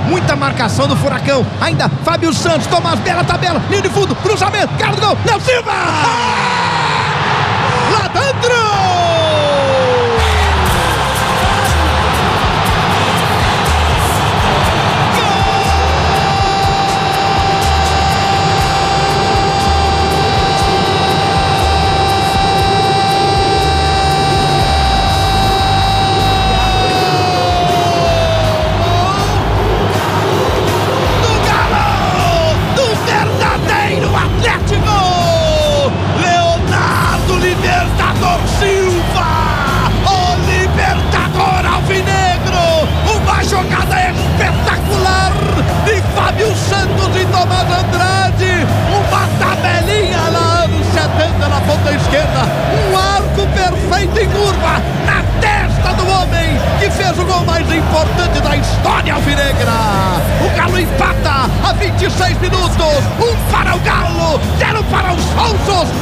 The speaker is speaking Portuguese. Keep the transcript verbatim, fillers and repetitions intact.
muita marcação do Furacão. Ainda Fábio Santos, Tomás Bela, tabela, linha de fundo, cruzamento, cara do gol, Léo Silva! Lá dentro! Santos e Tomás Andrade, uma tabelinha lá anos setenta na ponta esquerda, um arco perfeito em curva, na testa do homem que fez o gol mais importante da história alvinegra. O Galo empata a vinte e seis minutos, um para o Galo, zero para os Sonsos,